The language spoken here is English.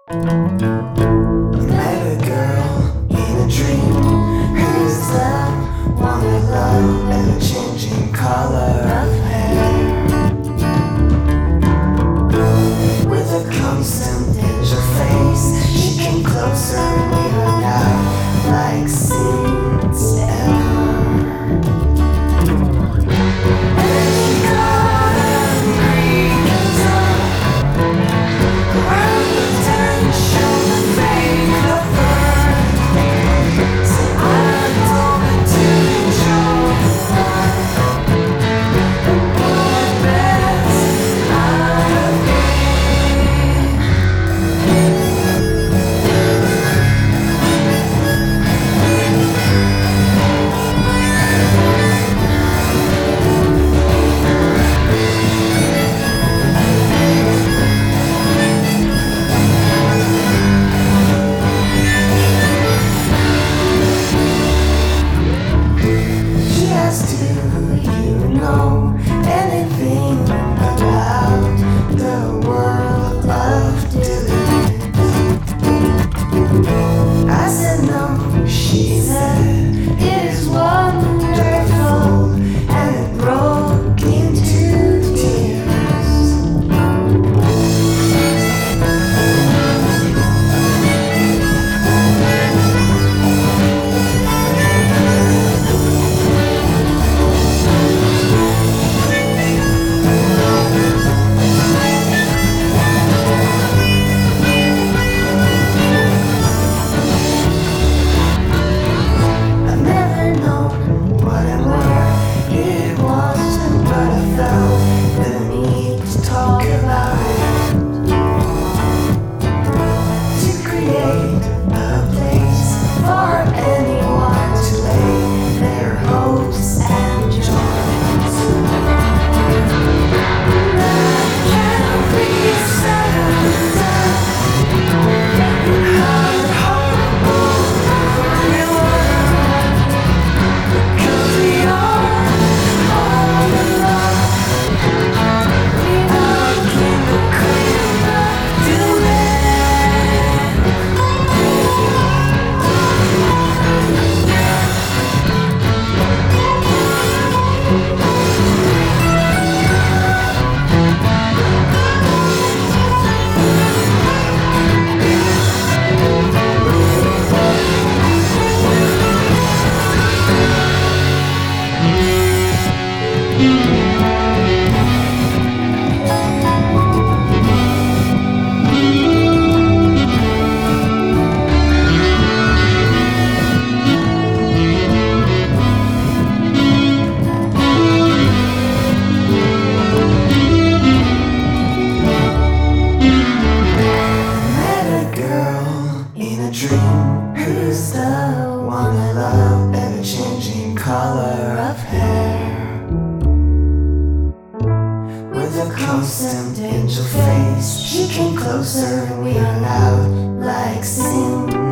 Met a girl in a dream who's the one I love, and a changing color of hair, with a constant in her face. She came closer and we hung out like since ever. She said it is wonderful, and it broke into tears. Who's the one I love, and a changing color of hair, with a constant angel face. She came closer and we hung out like sin.